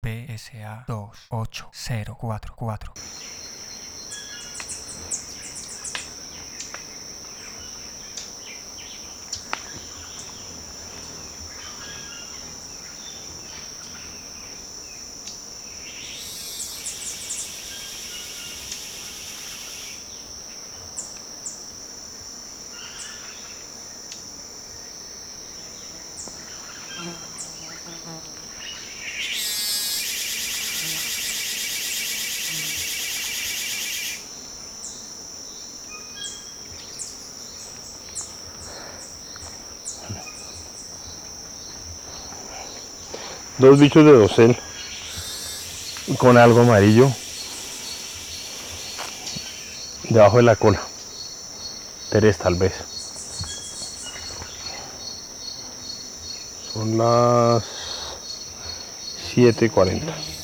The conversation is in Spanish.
PSA 28044. Dos bichos de dosel con algo amarillo debajo de la cola. 3 tal vez. Son las 7:40.